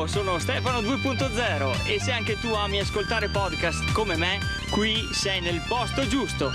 Ciao, sono Stefano 2.0 e se anche tu ami ascoltare podcast come me, qui sei nel posto giusto.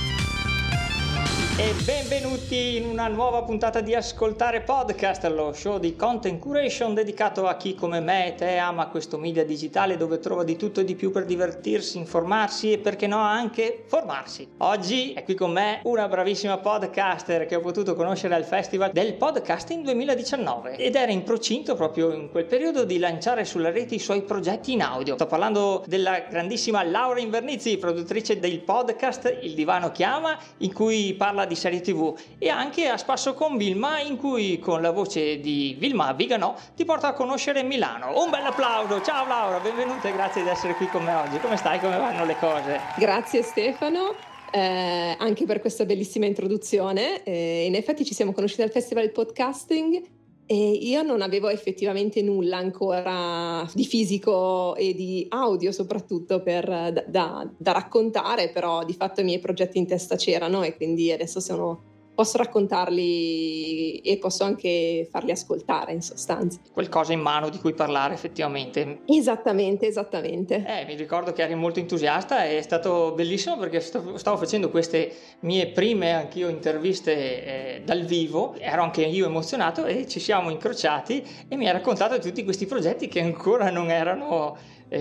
E benvenuti in una nuova puntata di Ascoltare Podcast, lo show di content curation dedicato a chi come me e te ama questo media digitale dove trova di tutto e di più per divertirsi, informarsi e perché no anche formarsi. Oggi è qui con me una bravissima podcaster che ho potuto conoscere al Festival del Podcasting 2019 ed era in procinto proprio in quel periodo di lanciare sulla rete i suoi progetti in audio. Sto parlando della grandissima Laura Invernizzi, produttrice del podcast Il Divano Chiama, in cui parla di serie TV, e anche A Spasso con Vilma, in cui con la voce di Vilma Vigano ti porta a conoscere Milano. Un bel applauso. Ciao Laura, benvenuta e grazie di essere qui con me oggi. Come stai? Come vanno le cose? Grazie Stefano, anche per questa bellissima introduzione. In effetti ci siamo conosciuti al Festival del Podcasting e io non avevo effettivamente nulla ancora di fisico e di audio soprattutto da raccontare, però di fatto i miei progetti in testa c'erano e quindi adesso posso raccontarli e posso anche farli ascoltare in sostanza. Qualcosa in mano di cui parlare effettivamente. Esattamente. Mi ricordo che eri molto entusiasta e è stato bellissimo perché stavo facendo queste mie prime anch'io interviste dal vivo, ero anche io emozionato e ci siamo incrociati e mi hai raccontato di tutti questi progetti che ancora non erano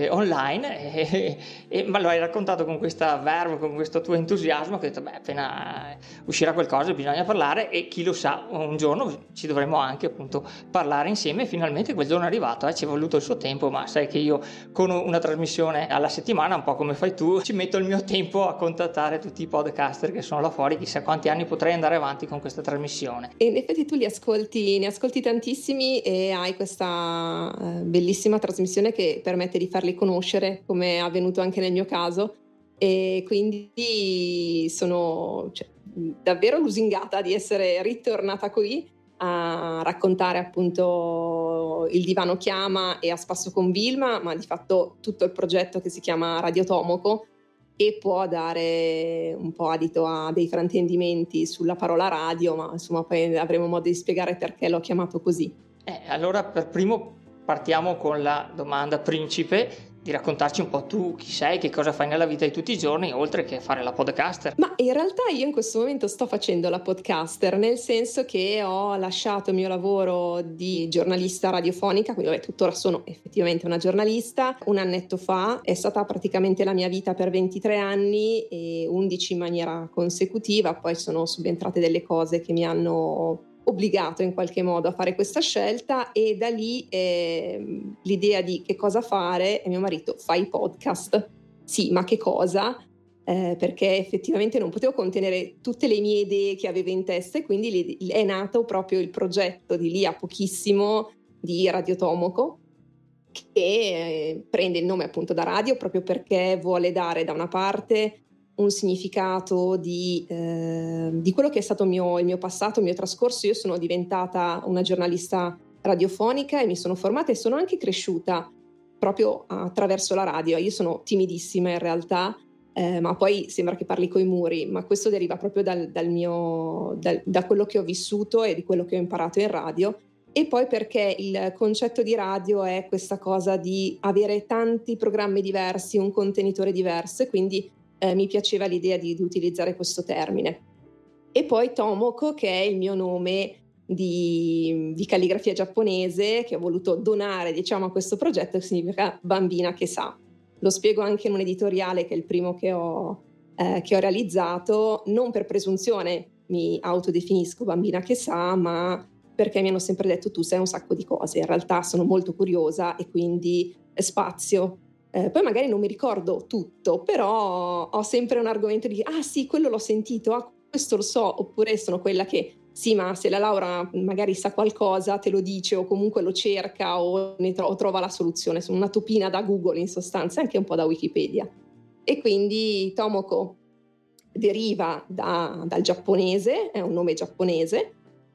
online ma lo hai raccontato con questa verve, con questo tuo entusiasmo che ho detto appena uscirà qualcosa bisogna parlare e chi lo sa un giorno ci dovremo anche appunto parlare insieme e finalmente quel giorno è arrivato, ci è voluto il suo tempo, ma sai che io con una trasmissione alla settimana, un po' come fai tu, ci metto il mio tempo a contattare tutti i podcaster che sono là fuori, chissà quanti anni potrei andare avanti con questa trasmissione. E in effetti tu ne ascolti tantissimi e hai questa bellissima trasmissione che permette di farli conoscere, come è avvenuto anche nel mio caso, e quindi sono davvero lusingata di essere ritornata qui a raccontare appunto Il Divano Chiama e A Spasso con Vilma, ma di fatto tutto il progetto che si chiama Radio Tomoco e può dare un po' adito a dei fraintendimenti sulla parola radio, ma insomma poi avremo modo di spiegare perché l'ho chiamato così. Allora per primo partiamo con la domanda principe di raccontarci un po' tu chi sei, che cosa fai nella vita di tutti i giorni, oltre che fare la podcaster. Ma in realtà io in questo momento sto facendo la podcaster, nel senso che ho lasciato il mio lavoro di giornalista radiofonica, quindi tuttora sono effettivamente una giornalista. Un annetto fa è stata praticamente la mia vita per 23 anni e 11 in maniera consecutiva, poi sono subentrate delle cose che mi hanno obbligato in qualche modo a fare questa scelta e da lì l'idea di che cosa fare e mio marito fai podcast, sì ma che cosa? Perché effettivamente non potevo contenere tutte le mie idee che avevo in testa e quindi è nato proprio il progetto di lì a pochissimo di Radio Tomoco che prende il nome appunto da radio proprio perché vuole dare da una parte un significato di quello che è stato il mio passato, il mio trascorso. Io sono diventata una giornalista radiofonica e mi sono formata e sono anche cresciuta proprio attraverso la radio. Io sono timidissima in realtà, ma poi sembra che parli coi muri, ma questo deriva proprio da quello che ho vissuto e di quello che ho imparato in radio. E poi perché il concetto di radio è questa cosa di avere tanti programmi diversi, un contenitore diverso, e quindi mi piaceva l'idea di utilizzare questo termine. E poi Tomoko, che è il mio nome di calligrafia giapponese che ho voluto donare diciamo a questo progetto, che significa bambina che sa. Lo spiego anche in un editoriale che è il primo che ho realizzato, non per presunzione mi autodefinisco bambina che sa, ma perché mi hanno sempre detto tu sai un sacco di cose, in realtà sono molto curiosa e quindi spazio. Poi magari non mi ricordo tutto, però ho sempre un argomento di sì, quello l'ho sentito, questo lo so, oppure sono quella che sì, ma se la Laura magari sa qualcosa te lo dice o comunque lo cerca o trova la soluzione, sono una topina da Google in sostanza, anche un po' da Wikipedia. E quindi Tomoko deriva dal giapponese, è un nome giapponese,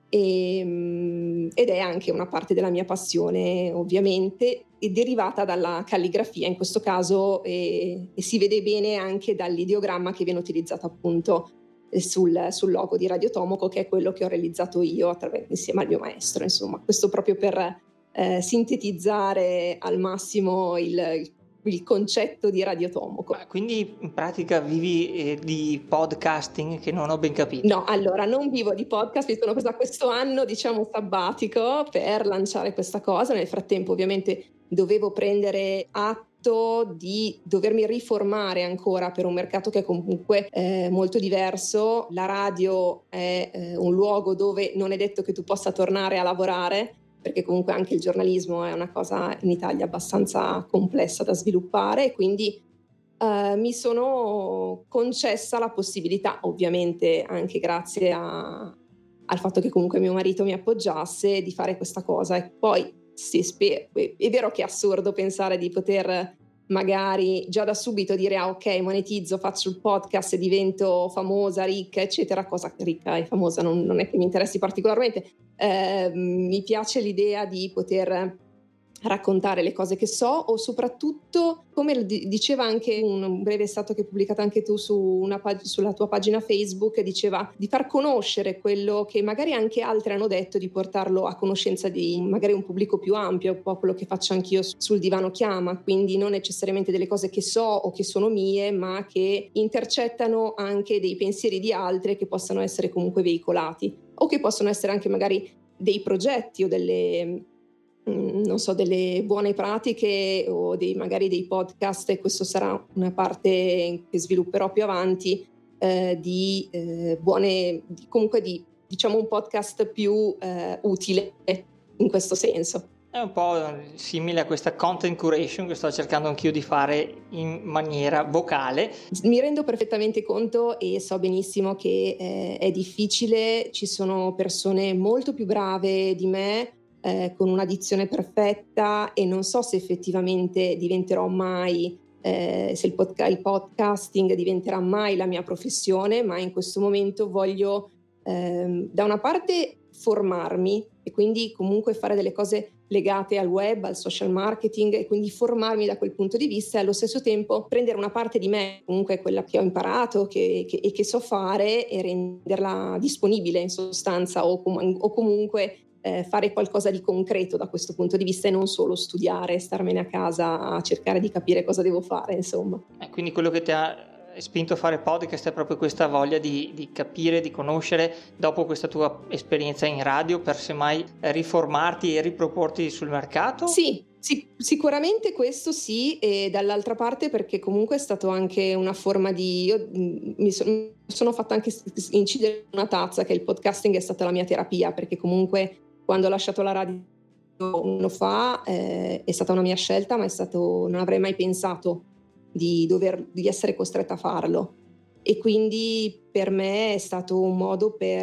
ed è anche una parte della mia passione ovviamente, è derivata dalla calligrafia in questo caso e si vede bene anche dall'ideogramma che viene utilizzato appunto sul logo di Radio Tomoco, che è quello che ho realizzato io insieme al mio maestro, insomma questo proprio per sintetizzare al massimo il concetto di Radio Tomoko. Quindi in pratica vivi di podcasting, che non ho ben capito. No, allora non vivo di podcast, mi sono presa questo anno, diciamo, sabbatico per lanciare questa cosa. Nel frattempo ovviamente dovevo prendere atto di dovermi riformare ancora per un mercato che è comunque molto diverso. La radio è un luogo dove non è detto che tu possa tornare a lavorare, perché comunque anche il giornalismo è una cosa in Italia abbastanza complessa da sviluppare, e quindi mi sono concessa la possibilità, ovviamente anche grazie al fatto che comunque mio marito mi appoggiasse, di fare questa cosa. E poi è vero che è assurdo pensare di poter magari già da subito dire ok, monetizzo, faccio il podcast e divento famosa, ricca, eccetera. Cosa ricca e famosa non è che mi interessi particolarmente. Mi piace l'idea di poter raccontare le cose che so, o soprattutto, come diceva anche un breve estratto che hai pubblicato anche tu sulla tua pagina Facebook, diceva di far conoscere quello che magari anche altri hanno detto, di portarlo a conoscenza di magari un pubblico più ampio, un po' quello che faccio anch'io sul Divano Chiama, quindi non necessariamente delle cose che so o che sono mie, ma che intercettano anche dei pensieri di altri che possano essere comunque veicolati, o che possono essere anche magari dei progetti o delle buone pratiche, o magari dei podcast, e questo sarà una parte che svilupperò più avanti, comunque diciamo un podcast più utile in questo senso. È un po' simile a questa content curation che sto cercando anch'io di fare in maniera vocale. Mi rendo perfettamente conto e so benissimo che è difficile, ci sono persone molto più brave di me, con una dizione perfetta, e non so se effettivamente diventerò mai, se il podcasting diventerà mai la mia professione, ma in questo momento voglio da una parte formarmi, e quindi comunque fare delle cose legate al web, al social marketing, e quindi formarmi da quel punto di vista, e allo stesso tempo prendere una parte di me, comunque quella che ho imparato e che so fare, e renderla disponibile in sostanza, o comunque fare qualcosa di concreto da questo punto di vista, e non solo studiare, starmene a casa a cercare di capire cosa devo fare, insomma. Quindi quello che ti ha spinto a fare podcast è proprio questa voglia di capire, di conoscere, dopo questa tua esperienza in radio, per semmai riformarti e riproporti sul mercato? Sì, sicuramente questo sì, e dall'altra parte perché comunque è stato anche una forma di... Io mi sono fatta anche incidere una tazza che il podcasting è stata la mia terapia, perché comunque quando ho lasciato la radio un anno fa è stata una mia scelta, ma non avrei mai pensato di essere costretta a farlo, e quindi per me è stato un modo per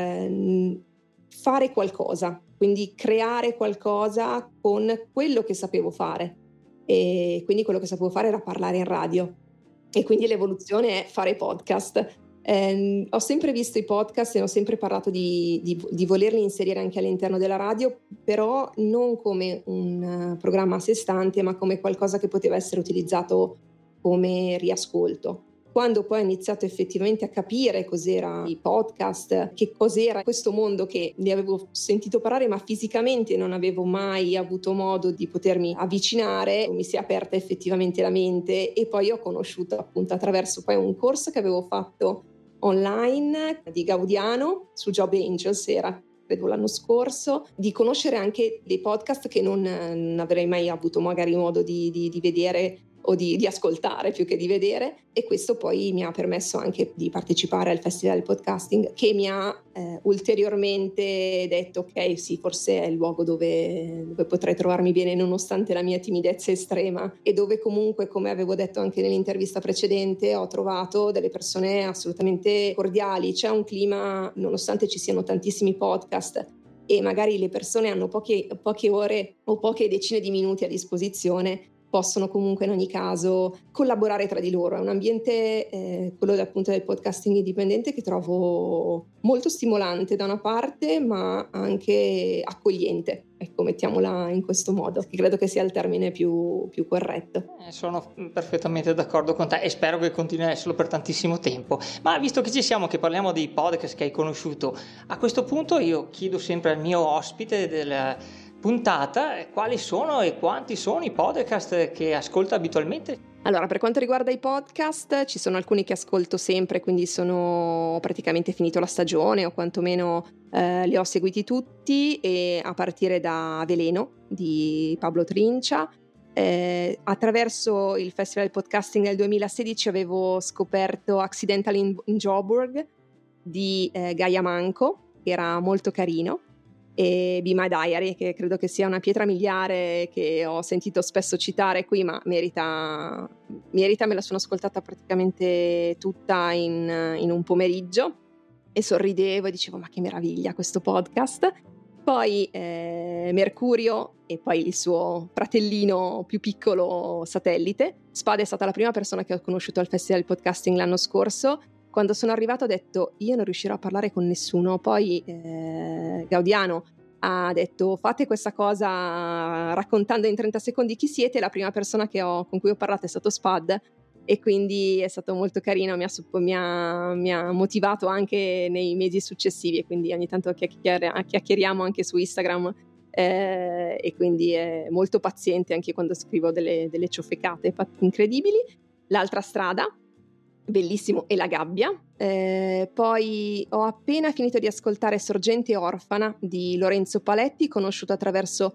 fare qualcosa, quindi creare qualcosa con quello che sapevo fare, e quindi quello che sapevo fare era parlare in radio, e quindi l'evoluzione è fare podcast. Ho sempre visto i podcast e ho sempre parlato di volerli inserire anche all'interno della radio, però non come un programma a sé stante, ma come qualcosa che poteva essere utilizzato come riascolto. Quando poi ho iniziato effettivamente a capire cos'era i podcast, che cos'era questo mondo, che ne avevo sentito parlare ma fisicamente non avevo mai avuto modo di potermi avvicinare, mi si è aperta effettivamente la mente, e poi ho conosciuto appunto attraverso poi un corso che avevo fatto online di Gaudiano su Job Angels, era credo l'anno scorso, di conoscere anche dei podcast che non avrei mai avuto magari modo di vedere o di ascoltare più che di vedere, e questo poi mi ha permesso anche di partecipare al Festival del Podcasting, che mi ha ulteriormente detto ok, sì, forse è il luogo dove potrei trovarmi bene nonostante la mia timidezza estrema, e dove comunque, come avevo detto anche nell'intervista precedente, ho trovato delle persone assolutamente cordiali, c'è un clima, nonostante ci siano tantissimi podcast e magari le persone hanno poche ore o poche decine di minuti a disposizione, possono comunque in ogni caso collaborare tra di loro. È un ambiente, quello appunto del podcasting indipendente, che trovo molto stimolante da una parte, ma anche accogliente, ecco, mettiamola in questo modo, che credo che sia il termine più corretto. Sono perfettamente d'accordo con te, e spero che continui a esserlo per tantissimo tempo. Ma visto che ci siamo, che parliamo dei podcast che hai conosciuto, a questo punto io chiedo sempre al mio ospite puntata, quali sono e quanti sono i podcast che ascolta abitualmente? Allora, per quanto riguarda i podcast, ci sono alcuni che ascolto sempre, quindi sono praticamente finito la stagione o quantomeno li ho seguiti tutti, e a partire da Veleno di Pablo Trincia. Attraverso il Festival del Podcasting del 2016 avevo scoperto Accidental in Joburg di Gaia Manco, che era molto carino, e Be My Diary, che credo che sia una pietra miliare che ho sentito spesso citare qui, ma merita, me la sono ascoltata praticamente tutta in un pomeriggio e sorridevo e dicevo: ma che meraviglia questo podcast. Poi Mercurio e poi il suo fratellino più piccolo, Satellite. Spade è stata la prima persona che ho conosciuto al Festival del Podcasting l'anno scorso. Quando sono arrivata ho detto: io non riuscirò a parlare con nessuno. Poi Gaudiano ha detto: fate questa cosa raccontando in 30 secondi chi siete. La prima persona con cui ho parlato è stato Spad, e quindi è stato molto carino, mi ha motivato anche nei mesi successivi, e quindi ogni tanto chiacchieriamo anche su Instagram, e quindi è molto paziente anche quando scrivo delle ciofecate incredibili. L'altra strada, bellissimo, e La gabbia. Poi ho appena finito di ascoltare Sorgente Orfana di Lorenzo Paletti, conosciuto attraverso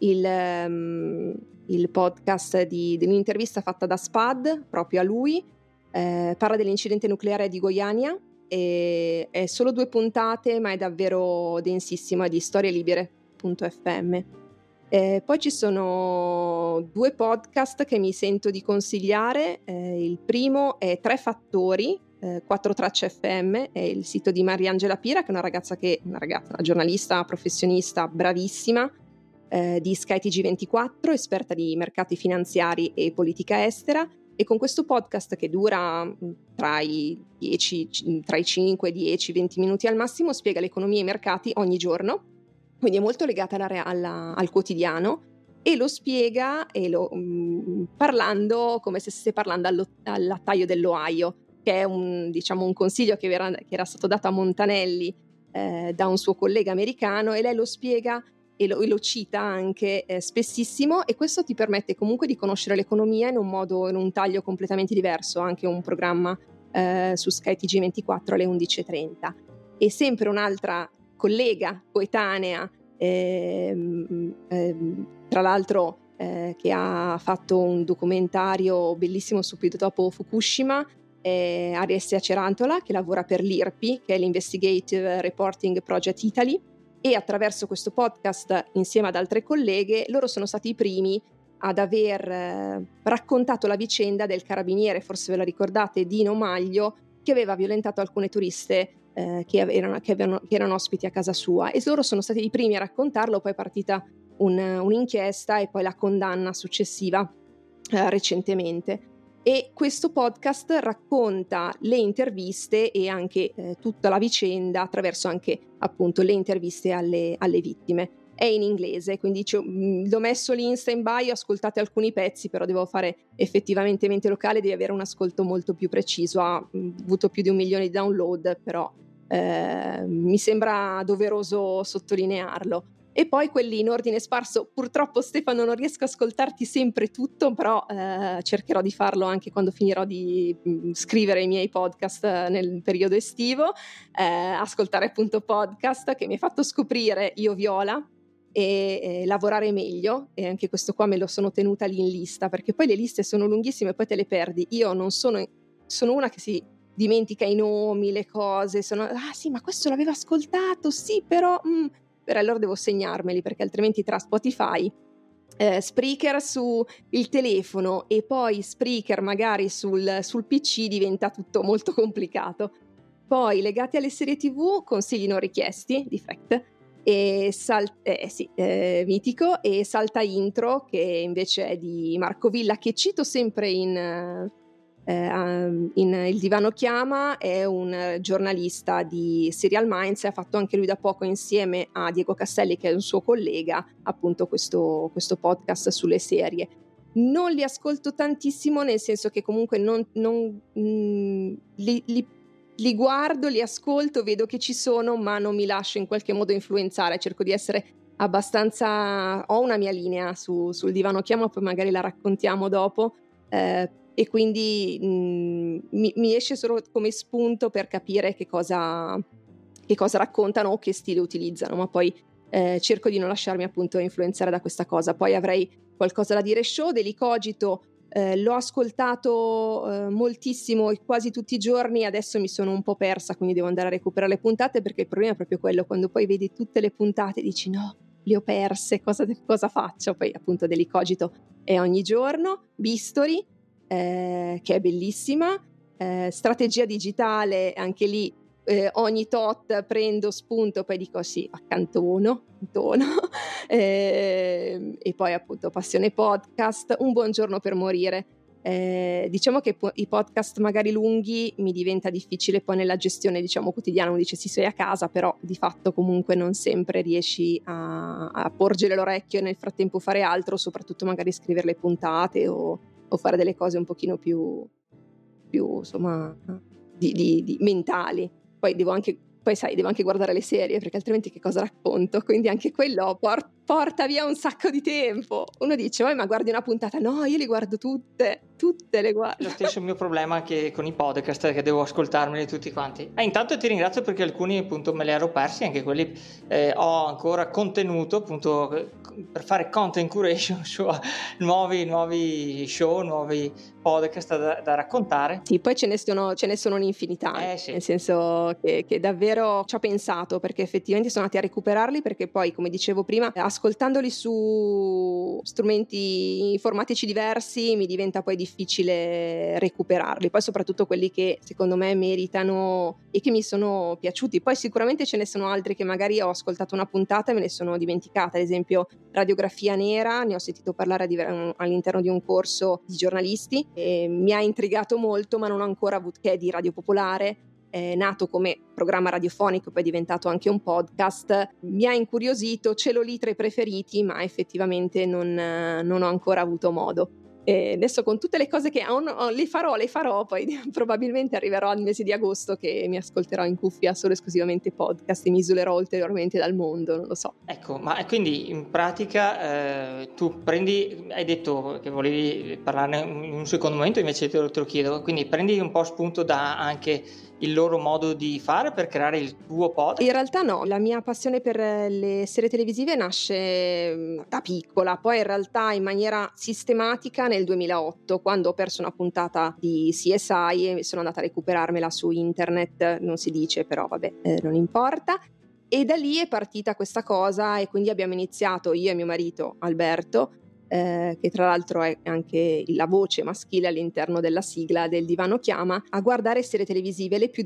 il podcast di un'intervista fatta da Spad proprio a lui. Parla dell'incidente nucleare di Goiânia, e è solo 2 puntate, ma è davvero densissimo, è di storielibere.fm. Poi ci sono 2 podcast che mi sento di consigliare. Il primo è Tre Fattori, 4 Tracce FM, è il sito di Mariangela Pira, che è una giornalista professionista bravissima, di SkyTG24, esperta di mercati finanziari e politica estera, e con questo podcast, che dura tra i 5, 10, 20 minuti al massimo, spiega l'economia e i mercati ogni giorno. Quindi è molto legata al quotidiano, e lo spiega parlando come se stesse parlando al lattaio dell'Ohio, che è un consiglio che era stato dato a Montanelli da un suo collega americano, e lei lo spiega e lo cita anche spessissimo, e questo ti permette comunque di conoscere l'economia in un taglio completamente diverso. Anche un programma su SkyTG24 alle 11:30. E sempre un'altra collega coetanea, tra l'altro che ha fatto un documentario bellissimo subito dopo Fukushima, Alessia Cerantola, che lavora per l'IRPI, che è l'Investigative Reporting Project Italy, e attraverso questo podcast, insieme ad altre colleghe, loro sono stati i primi ad aver raccontato la vicenda del carabiniere, forse ve la ricordate, Dino Maglio, che aveva violentato alcune turiste che erano ospiti a casa sua, e loro sono stati i primi a raccontarlo. Poi è partita un'inchiesta e poi la condanna successiva recentemente. E questo podcast racconta le interviste e anche tutta la vicenda attraverso anche appunto le interviste alle vittime. È in inglese, quindi l'ho messo lì in stand-by, ascoltate alcuni pezzi, però devo fare effettivamente mente locale, devi avere un ascolto molto più preciso. Ha avuto più di 1 milione di download, però mi sembra doveroso sottolinearlo. E poi quelli in ordine sparso. Purtroppo, Stefano, non riesco a ascoltarti sempre tutto, però cercherò di farlo anche quando finirò di scrivere i miei podcast nel periodo estivo. Ascoltare appunto podcast che mi ha fatto scoprire Io Viola e Lavorare meglio, e anche questo qua me lo sono tenuta lì in lista, perché poi le liste sono lunghissime e poi te le perdi. Io non sono una che si dimentica i nomi, le cose, sì, ma questo l'avevo ascoltato, sì, però allora devo segnarmeli, perché altrimenti tra Spotify, Spreaker su il telefono e poi Spreaker magari sul PC diventa tutto molto complicato. Poi legati alle serie TV, consigli non richiesti di Fact, e mitico, e Salta Intro, che invece è di Marco Villa, che cito sempre in Il Divano Chiama. È un giornalista di Serial Minds, e ha fatto anche lui da poco, insieme a Diego Castelli, che è un suo collega, appunto questo podcast sulle serie. Non li ascolto tantissimo, nel senso che comunque li guardo, li ascolto, vedo che ci sono, ma non mi lascio in qualche modo influenzare. Cerco di essere abbastanza, ho una mia linea sul divano chiama, poi magari la raccontiamo dopo, e quindi mi esce solo come spunto per capire che cosa raccontano o che stile utilizzano, ma poi cerco di non lasciarmi appunto influenzare da questa cosa. Poi avrei qualcosa da dire. Show Daily Cogito l'ho ascoltato moltissimo e quasi tutti i giorni, adesso mi sono un po' persa, quindi devo andare a recuperare le puntate, perché il problema è proprio quello, quando poi vedi tutte le puntate dici no, le ho perse, cosa faccio? Poi appunto Daily Cogito è ogni giorno. Bisturi, che è bellissima, strategia digitale, anche lì ogni tot prendo spunto, poi dico sì, accantono e poi appunto Passione Podcast, Un buongiorno per morire. Diciamo che i podcast magari lunghi mi diventa difficile poi nella gestione, diciamo, quotidiana. Uno dice sì, sei a casa, però di fatto comunque non sempre riesci a porgere l'orecchio e nel frattempo fare altro, soprattutto magari scrivere le puntate o fare delle cose un pochino più insomma di mentali. Poi devo anche guardare le serie, perché altrimenti che cosa racconto? Quindi anche quello porta via un sacco di tempo. Uno dice ma guardi una puntata? No, io le guardo tutte le guardo. Lo stesso mio problema anche con i podcast, che devo ascoltarmeli tutti quanti. Intanto ti ringrazio, perché alcuni appunto me li ero persi, anche quelli ho ancora contenuto appunto per fare content curation su nuovi show, nuovi podcast da raccontare. Sì, poi ce ne sono un'infinità, sì. Nel senso che davvero ci ho pensato, perché effettivamente sono andati a recuperarli, perché poi, come dicevo prima, ascoltandoli su strumenti informatici diversi mi diventa poi difficile recuperarli, poi soprattutto quelli che secondo me meritano e che mi sono piaciuti. Poi sicuramente ce ne sono altri che magari ho ascoltato una puntata e me ne sono dimenticata, ad esempio Radiografia Nera, ne ho sentito parlare all'interno di un corso di giornalisti e mi ha intrigato molto, ma non ho ancora avuto, che è di Radio Popolare, nato come programma radiofonico, poi è diventato anche un podcast. Mi ha incuriosito, ce l'ho lì tra i preferiti, ma effettivamente non ho ancora avuto modo. E adesso con tutte le cose che le farò, poi probabilmente arriverò al mese di agosto che mi ascolterò in cuffia solo esclusivamente podcast e mi isolerò ulteriormente dal mondo, non lo so. Ecco, ma quindi in pratica tu hai detto che volevi parlarne in un secondo momento, invece te lo chiedo, quindi prendi un po' spunto da anche il loro modo di fare per creare il tuo podcast? In realtà no, la mia passione per le serie televisive nasce da piccola, poi in realtà in maniera sistematica nel 2008, quando ho perso una puntata di CSI e sono andata a recuperarmela su internet, non si dice, però vabbè, non importa. E da lì è partita questa cosa, e quindi abbiamo iniziato, io e mio marito Alberto, che tra l'altro è anche la voce maschile all'interno della sigla del Divano Chiama, a guardare serie televisive le più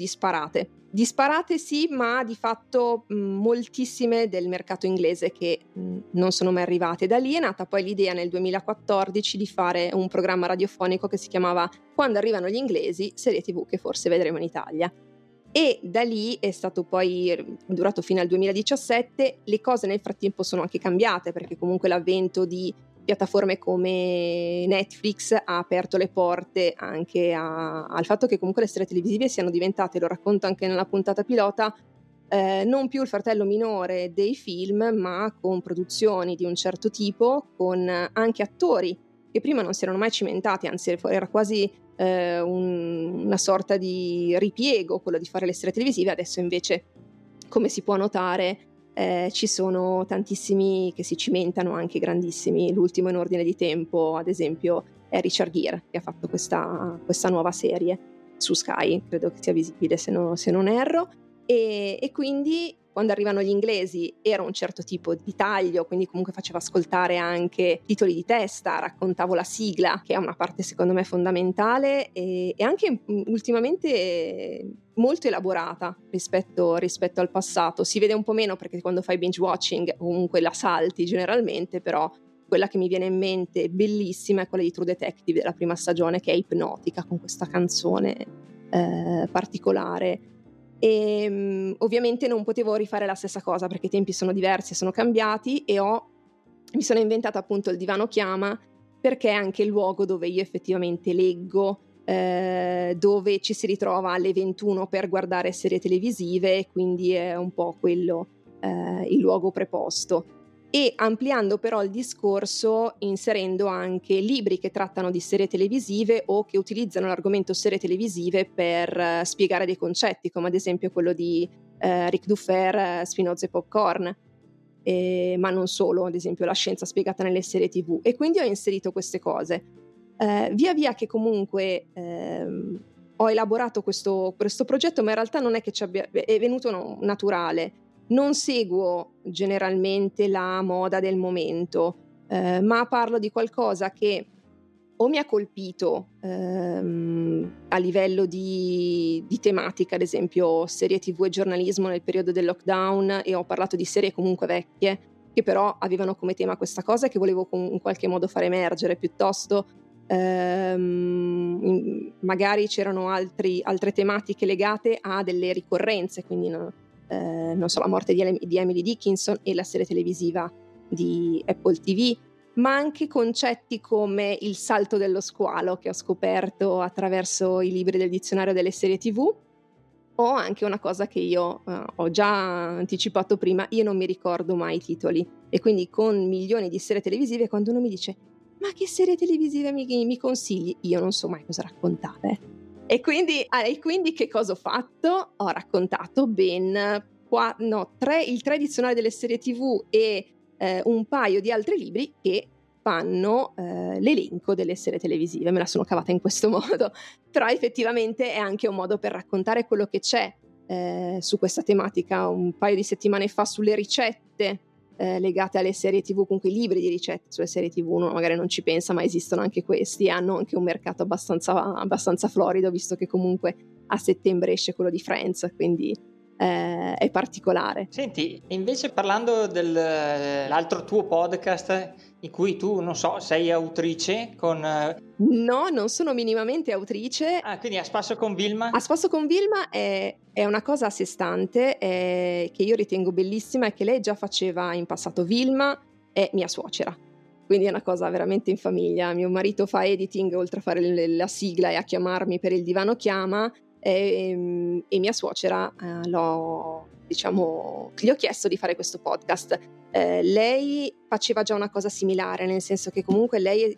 disparate sì, ma di fatto moltissime del mercato inglese che non sono mai arrivate. Da lì è nata poi l'idea nel 2014 di fare un programma radiofonico che si chiamava Quando arrivano gli inglesi, serie TV che forse vedremo in Italia. E da lì è stato poi durato fino al 2017. Le cose nel frattempo sono anche cambiate, perché comunque l'avvento di piattaforme come Netflix ha aperto le porte anche al fatto che comunque le serie televisive siano diventate, lo racconto anche nella puntata pilota, non più il fratello minore dei film, ma con produzioni di un certo tipo, con anche attori che prima non si erano mai cimentati, anzi era quasi una sorta di ripiego quello di fare le serie televisive. Adesso invece, come si può notare, ci sono tantissimi che si cimentano, anche grandissimi. L'ultimo in ordine di tempo, ad esempio, è Richard Gere, che ha fatto questa nuova serie su Sky, credo che sia visibile se non erro, e quindi quando arrivano gli inglesi era un certo tipo di taglio, quindi comunque faceva ascoltare anche titoli di testa, raccontavo la sigla, che è una parte secondo me fondamentale e anche ultimamente molto elaborata rispetto al passato. Si vede un po' meno perché quando fai binge watching comunque la salti generalmente, però quella che mi viene in mente bellissima è quella di True Detective della prima stagione, che è ipnotica, con questa canzone particolare. E ovviamente non potevo rifare la stessa cosa perché i tempi sono diversi, sono cambiati, e mi sono inventata appunto il Divano Chiama, perché è anche il luogo dove io effettivamente leggo, dove ci si ritrova alle 21 per guardare serie televisive, quindi è un po' quello il luogo preposto. e ampliando però il discorso inserendo anche libri che trattano di serie televisive o che utilizzano l'argomento serie televisive per spiegare dei concetti, come ad esempio quello di Ric Dufer, Spinoza e Popcorn. Ma non solo, ad esempio la scienza spiegata nelle serie TV, e quindi ho inserito queste cose. Via via che comunque ho elaborato questo progetto, ma in realtà non è che è venuto naturale. Non seguo generalmente la moda del momento, ma parlo di qualcosa che o mi ha colpito a livello di tematica, ad esempio serie TV e giornalismo nel periodo del lockdown, e ho parlato di serie comunque vecchie che però avevano come tema questa cosa e che volevo in qualche modo far emergere, piuttosto magari c'erano altre tematiche legate a delle ricorrenze, quindi non so, la morte di Emily Dickinson e la serie televisiva di Apple TV, ma anche concetti come il salto dello squalo che ho scoperto attraverso i libri del dizionario delle serie TV, o anche una cosa che io ho già anticipato prima: io non mi ricordo mai i titoli, e quindi con milioni di serie televisive, quando uno mi dice ma che serie televisive mi consigli, io non so mai cosa raccontare. E quindi che cosa ho fatto? Ho raccontato ben tre dizionari delle serie TV e un paio di altri libri che fanno l'elenco delle serie televisive. Me la sono cavata in questo modo, però effettivamente è anche un modo per raccontare quello che c'è su questa tematica. Un paio di settimane fa, sulle ricette legate alle serie TV, comunque i libri di ricette sulle serie TV, uno magari non ci pensa, ma esistono anche questi e hanno anche un mercato abbastanza florido, visto che comunque a settembre esce quello di Friends, quindi è particolare. Senti, invece parlando dell'altro tuo podcast in cui tu, non so, sei autrice con... No, non sono minimamente autrice. Ah, quindi A Spasso con Vilma? A Spasso con Vilma è una cosa a sé stante che io ritengo bellissima e che lei già faceva in passato. Vilma è mia suocera, quindi è una cosa veramente in famiglia. Mio marito fa editing, oltre a fare la sigla e a chiamarmi per il divano chiama, e mia suocera gli ho chiesto di fare questo podcast. Lei faceva già una cosa similare, nel senso che comunque lei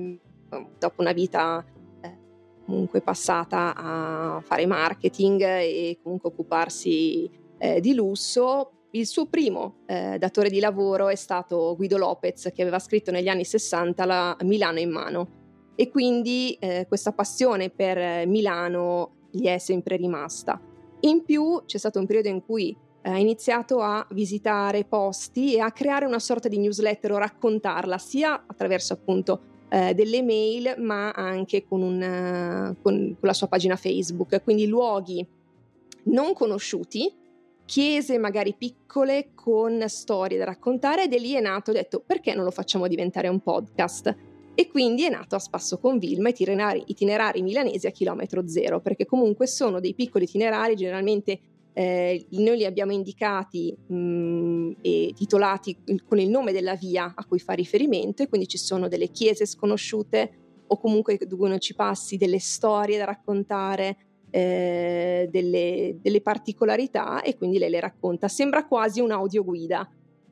dopo una vita comunque passata a fare marketing e comunque occuparsi di lusso, il suo primo datore di lavoro è stato Guido Lopez, che aveva scritto negli anni 60 la Milano in mano, e quindi questa passione per Milano gli è sempre rimasta. In più c'è stato un periodo in cui ha iniziato a visitare posti e a creare una sorta di newsletter o raccontarla, sia attraverso appunto delle mail, ma anche con la sua pagina Facebook, quindi luoghi non conosciuti, chiese magari piccole con storie da raccontare, ed è lì è nato, ho detto perché non lo facciamo diventare un podcast? E quindi è nato A Spasso con Vilma, itinerari milanesi a chilometro zero, perché comunque sono dei piccoli itinerari, generalmente noi li abbiamo indicati e titolati con il nome della via a cui fa riferimento, e quindi ci sono delle chiese sconosciute o comunque dove non ci passi, delle storie da raccontare, delle particolarità, e quindi lei le racconta. Sembra quasi un'audioguida.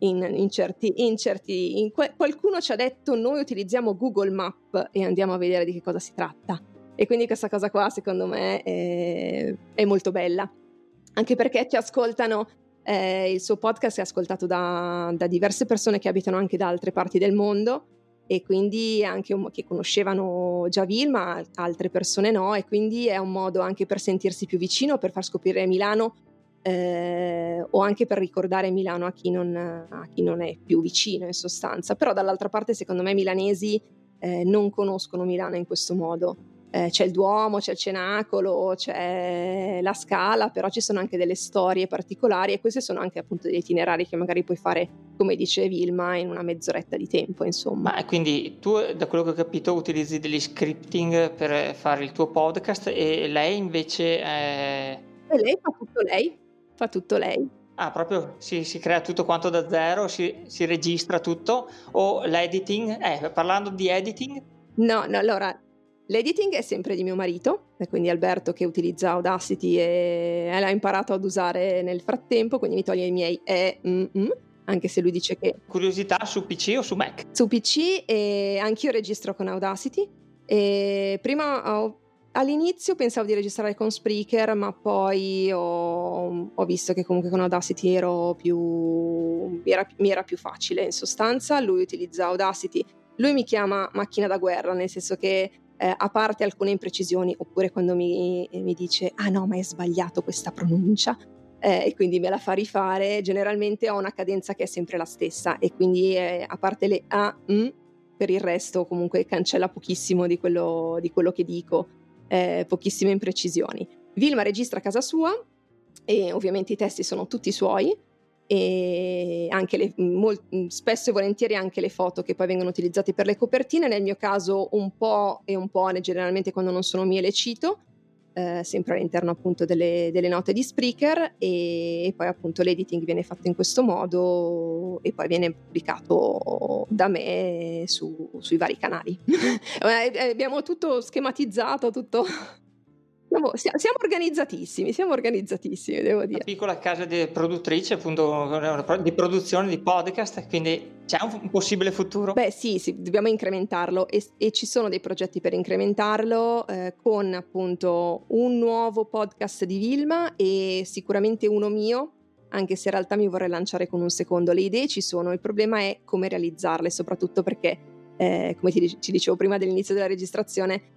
Qualcuno ci ha detto noi utilizziamo Google Map e andiamo a vedere di che cosa si tratta, e quindi questa cosa qua secondo me è molto bella, anche perché ci ascoltano, il suo podcast è ascoltato da diverse persone che abitano anche da altre parti del mondo, e quindi anche che conoscevano già Vilma, altre persone no, e quindi è un modo anche per sentirsi più vicino, per far scoprire Milano, o anche per ricordare Milano a chi non è più vicino, in sostanza. Però dall'altra parte secondo me i milanesi non conoscono Milano in questo modo. C'è il Duomo, c'è il Cenacolo, c'è la Scala, però ci sono anche delle storie particolari, e questi sono anche appunto degli itinerari che magari puoi fare, come dice Vilma, in una mezz'oretta di tempo, insomma. Ma quindi tu, da quello che ho capito, utilizzi degli scripting per fare il tuo podcast, e lei invece E lei fa tutto lei. Ah, proprio si crea tutto quanto da zero, si registra tutto, o l'editing? Parlando di editing? No, allora, l'editing è sempre di mio marito, e quindi Alberto, che utilizza Audacity e l'ha imparato ad usare nel frattempo, quindi mi toglie i miei anche se lui dice che... Curiosità, su PC o su Mac? Su PC, e anch'io registro con Audacity. E prima all'inizio pensavo di registrare con Spreaker, ma poi ho visto che comunque con Audacity mi era più facile. In sostanza lui utilizza Audacity, lui mi chiama macchina da guerra, nel senso che a parte alcune imprecisioni, oppure quando mi dice ah no ma è sbagliato questa pronuncia, e quindi me la fa rifare, generalmente ho una cadenza che è sempre la stessa, e quindi a parte le per il resto comunque cancella pochissimo di quello che dico, pochissime imprecisioni. Vilma registra a casa sua e ovviamente i testi sono tutti suoi, e anche spesso e volentieri anche le foto che poi vengono utilizzate per le copertine. Nel mio caso un po', generalmente quando non sono mie le cito, sempre all'interno appunto delle note di Spreaker, e poi appunto l'editing viene fatto in questo modo e poi viene pubblicato da me sui vari canali. Abbiamo tutto schematizzato, tutto... Siamo organizzatissimi, devo dire. Una piccola casa di produttrice, appunto, di produzione di podcast, quindi c'è un possibile futuro? Beh sì, dobbiamo incrementarlo, e ci sono dei progetti per incrementarlo, con appunto un nuovo podcast di Vilma e sicuramente uno mio, anche se in realtà mi vorrei lanciare con un secondo. Le idee ci sono, il problema è come realizzarle, soprattutto perché, come ci dicevo prima dell'inizio della registrazione,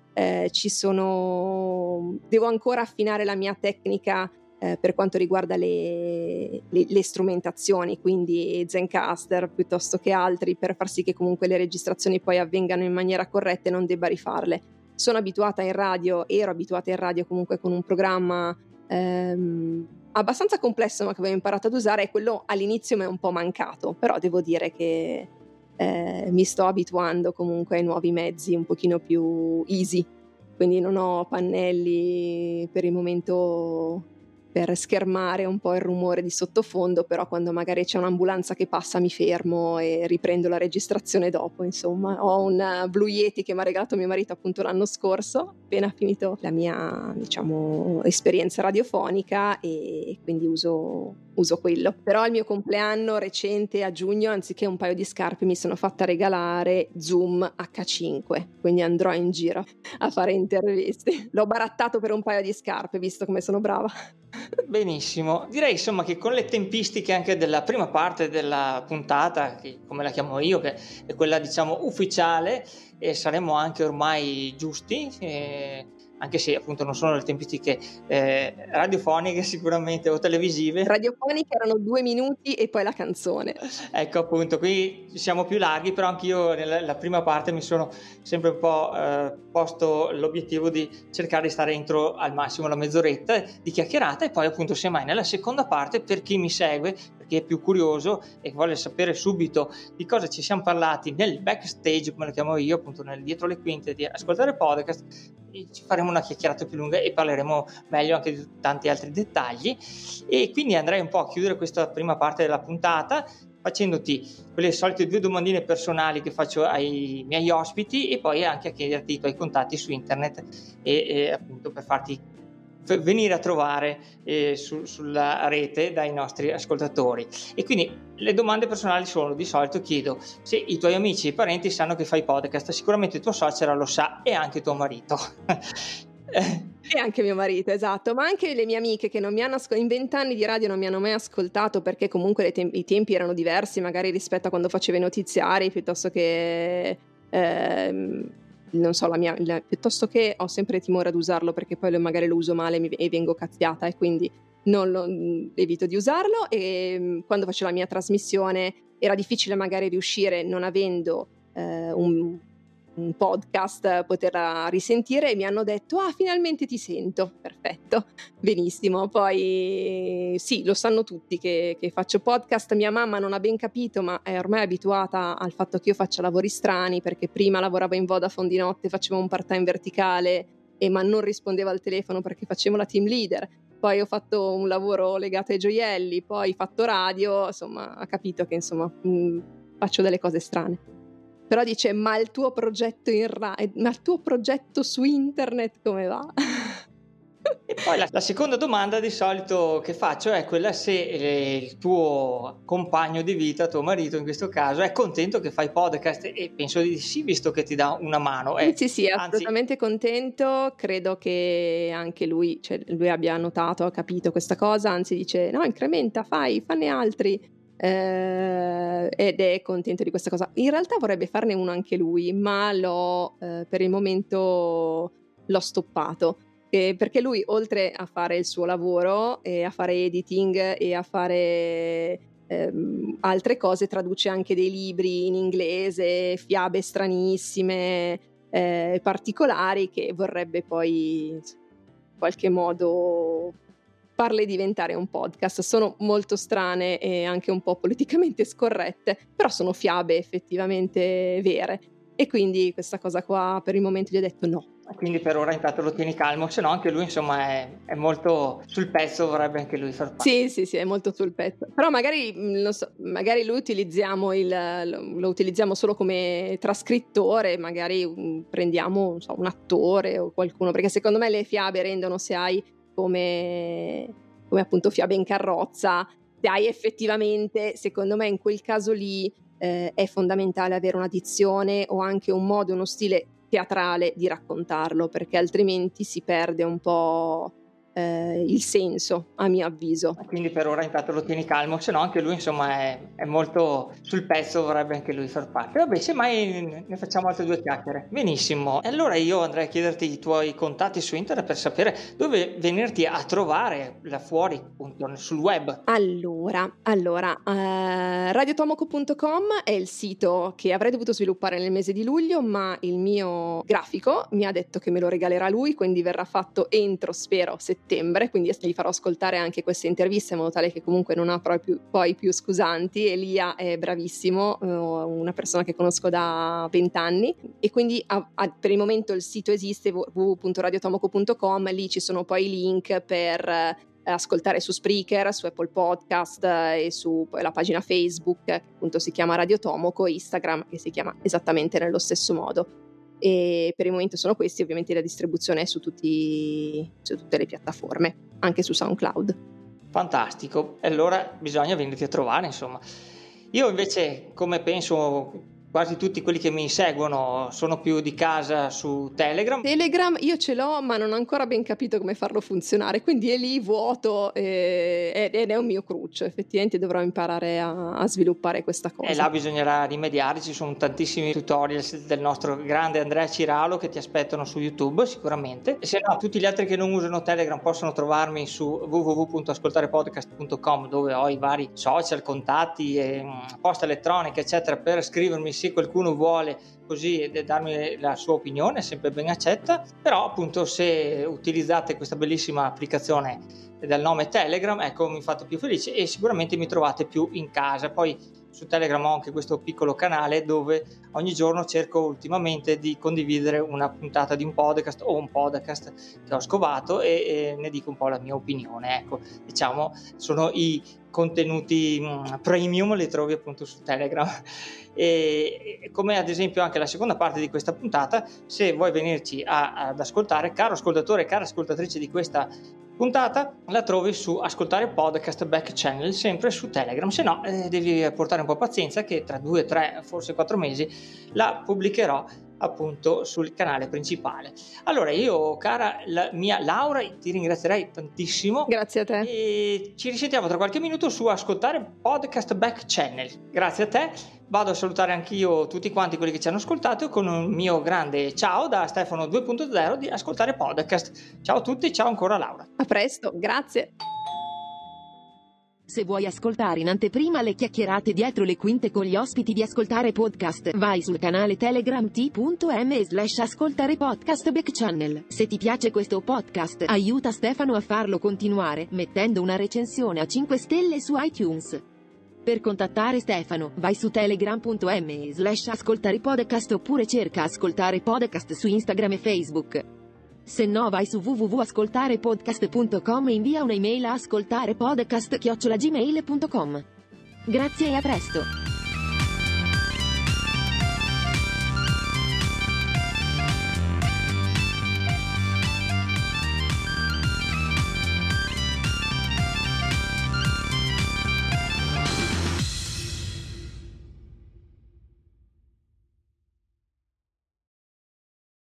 devo ancora affinare la mia tecnica per quanto riguarda le strumentazioni, quindi Zencastr piuttosto che altri, per far sì che comunque le registrazioni poi avvengano in maniera corretta e non debba rifarle. Ero abituata in radio comunque con un programma abbastanza complesso, ma che avevo imparato ad usare, e quello all'inizio mi è un po' mancato, però devo dire che mi sto abituando comunque ai nuovi mezzi un pochino più easy, quindi non ho pannelli per il momento per schermare un po' il rumore di sottofondo, però quando magari c'è un'ambulanza che passa mi fermo e riprendo la registrazione dopo. Insomma, ho un Blue Yeti che mi ha regalato mio marito appunto l'anno scorso, appena finito la mia, diciamo, esperienza radiofonica, e quindi uso quello. Però al mio compleanno recente a giugno, anziché un paio di scarpe, mi sono fatta regalare Zoom H5, quindi andrò in giro a fare interviste. L'ho barattato per un paio di scarpe, visto come sono brava. Benissimo, direi insomma che con le tempistiche anche della prima parte della puntata, che come la chiamo io, che è quella diciamo ufficiale, saremo anche ormai giusti, anche se appunto non sono le tempistiche radiofoniche sicuramente, o televisive. Radiofoniche erano 2 minuti e poi la canzone. Ecco appunto, qui siamo più larghi, però anch'io nella prima parte mi sono sempre un po' posto l'obiettivo di cercare di stare entro al massimo la mezz'oretta di chiacchierata, e poi appunto semmai nella seconda parte, per chi mi segue, per chi è più curioso e vuole sapere subito di cosa ci siamo parlati nel backstage, come lo chiamo io, appunto nel dietro le quinte di Ascoltare Podcast, ci faremo una chiacchierata più lunga e parleremo meglio anche di tanti altri dettagli. E quindi andrei un po' a chiudere questa prima parte della puntata facendoti quelle solite 2 domandine personali che faccio ai miei ospiti, e poi anche a chiederti i tuoi contatti su internet e appunto per farti venire a trovare sulla rete dai nostri ascoltatori. E quindi le domande personali sono: di solito chiedo se i tuoi amici e parenti sanno che fai podcast. Sicuramente tua suocera lo sa, e anche tuo marito. E anche mio marito, esatto, ma anche le mie amiche che non mi hanno in 20 anni di radio non mi hanno mai ascoltato, perché comunque i tempi erano diversi magari rispetto a quando facevo i notiziari, piuttosto che non so, piuttosto che ho sempre timore ad usarlo, perché poi magari lo uso male e vengo cazziata, e quindi evito di usarlo. E quando facevo la mia trasmissione era difficile magari riuscire, non avendo un podcast, poterla risentire, e mi hanno detto finalmente ti sento, perfetto, benissimo. Poi sì, lo sanno tutti che faccio podcast. Mia mamma non ha ben capito, ma è ormai abituata al fatto che io faccia lavori strani, perché prima lavoravo in Vodafone di notte, facevo un part-time verticale ma non rispondevo al telefono perché facevo la team leader, poi ho fatto un lavoro legato ai gioielli, poi fatto radio, insomma ha capito che faccio delle cose strane. Però dice: ma il tuo progetto ma il tuo progetto su internet come va? E poi la seconda domanda di solito che faccio è quella se il tuo compagno di vita, tuo marito in questo caso, è contento che fai podcast, e penso di sì, visto che ti dà una mano. Sì, Anzi, assolutamente contento, credo che anche lui, cioè lui abbia notato, ha capito questa cosa, anzi dice no, incrementa, fanne altri, ed è contento di questa cosa. In realtà vorrebbe farne uno anche lui, ma per il momento l'ho stoppato. Perché lui, oltre a fare il suo lavoro e a fare editing e a fare altre cose, traduce anche dei libri in inglese, fiabe stranissime, particolari, che vorrebbe poi in qualche modo farle diventare un podcast. Sono molto strane e anche un po' politicamente scorrette, però sono fiabe effettivamente vere. E quindi questa cosa qua per il momento gli ho detto no. Quindi per ora intanto lo tieni calmo, se no anche lui insomma è molto sul pezzo, vorrebbe anche lui far parte. Sì, è molto sul pezzo. Però magari, non so, magari lui lo utilizziamo solo come trascrittore, magari prendiamo, non so, un attore o qualcuno, perché secondo me le fiabe rendono, se hai come appunto fiabe in carrozza, se hai effettivamente, secondo me in quel caso lì è fondamentale avere una dizione o anche un modo, uno stile teatrale di raccontarlo, perché altrimenti si perde un po' il senso, a mio avviso. Quindi per ora intanto lo tieni calmo, se no anche lui insomma è molto sul pezzo, vorrebbe anche lui far parte. Vabbè, semmai ne facciamo altre due chiacchiere. Benissimo, e allora io andrei a chiederti i tuoi contatti su internet per sapere dove venirti a trovare là fuori, appunto, sul web. Allora, radiotomoco.com è il sito che avrei dovuto sviluppare nel mese di luglio, ma il mio grafico mi ha detto che me lo regalerà lui, quindi verrà fatto entro, spero, settembre, quindi gli farò ascoltare anche queste interviste in modo tale che comunque non ha poi più scusanti. Elia è bravissimo, una persona che conosco da 20 anni, e quindi per il momento il sito esiste, www.radiotomoco.com, lì ci sono poi i link per ascoltare su Spreaker, su Apple Podcast e su poi la pagina Facebook che appunto si chiama Radio Tomoco, Instagram che si chiama esattamente nello stesso modo. E per il momento sono questi, ovviamente la distribuzione è su tutte le piattaforme, anche su SoundCloud. Fantastico, e allora bisogna venirti a trovare, insomma. Io invece, come penso quasi tutti quelli che mi seguono, sono più di casa su Telegram. Telegram io ce l'ho, ma non ho ancora ben capito come farlo funzionare, quindi è lì vuoto ed è un mio cruccio. Effettivamente dovrò imparare a sviluppare questa cosa. E là bisognerà rimediare, ci sono tantissimi tutorial del nostro grande Andrea Ciralo che ti aspettano su YouTube sicuramente. E se no, tutti gli altri che non usano Telegram possono trovarmi su www.ascoltarepodcast.com, dove ho i vari social, contatti, posta elettronica eccetera, per scrivermi se qualcuno vuole così darmi la sua opinione, è sempre ben accetta. Però appunto se utilizzate questa bellissima applicazione dal nome Telegram, ecco, mi fate più felice e sicuramente mi trovate più in casa. Poi su Telegram ho anche questo piccolo canale dove ogni giorno cerco ultimamente di condividere una puntata di un podcast o un podcast che ho scovato e ne dico un po' la mia opinione. Ecco, diciamo, sono i contenuti premium, li trovi appunto su Telegram. E come ad esempio anche la seconda parte di questa puntata, se vuoi venirci ad ascoltare, caro ascoltatore, cara ascoltatrice di questa puntata, la trovi su Ascoltare Podcast Back Channel, sempre su Telegram. Se no devi portare un po' pazienza, che tra 2, 3, forse 4 mesi la pubblicherò appunto sul canale principale. Allora io, cara la mia Laura, ti ringrazierei tantissimo. Grazie a te. E ci risentiamo tra qualche minuto su Ascoltare Podcast Back Channel. Grazie a te. Vado a salutare anch'io tutti quanti quelli che ci hanno ascoltato con un mio grande ciao da Stefano 2.0 di Ascoltare Podcast. Ciao a tutti, ciao ancora Laura. A presto, grazie. Se vuoi ascoltare in anteprima le chiacchierate dietro le quinte con gli ospiti di Ascoltare Podcast, vai sul canale Telegram t.m/Ascoltare Podcast Back Channel. Se ti piace questo podcast, aiuta Stefano a farlo continuare, mettendo una recensione a 5 stelle su iTunes. Per contattare Stefano, vai su telegram.m/Ascoltare Podcast oppure cerca Ascoltare Podcast su Instagram e Facebook. Se no vai su www.ascoltarepodcast.com e invia un'email a ascoltarepodcast@gmail.com. Grazie e a presto!